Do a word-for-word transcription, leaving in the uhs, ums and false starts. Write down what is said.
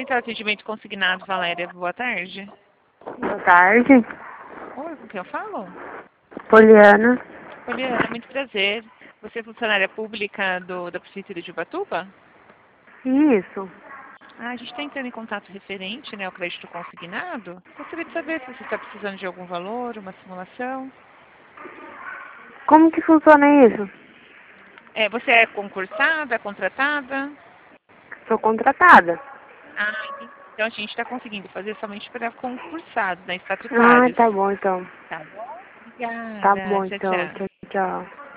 Central de Atendimento Consignado, Valéria. Boa tarde. Boa tarde. Oi, com quem eu falo? Poliana. Poliana, muito prazer. Você é funcionária pública do, da Prefeitura de Ubatuba? Isso. Ah, a gente está entrando em contato referente, né, ao crédito consignado. Gostaria de saber se você está precisando de algum valor, uma simulação. Como que funciona isso? É, você é concursada, contratada? Sou contratada. Ah, entendi. Então a gente está conseguindo fazer somente para concursados, né, Ah, estatutários. tá bom então. Tá bom? Tá Obrigada. bom Tchau, então. tchau. Tchau, tchau.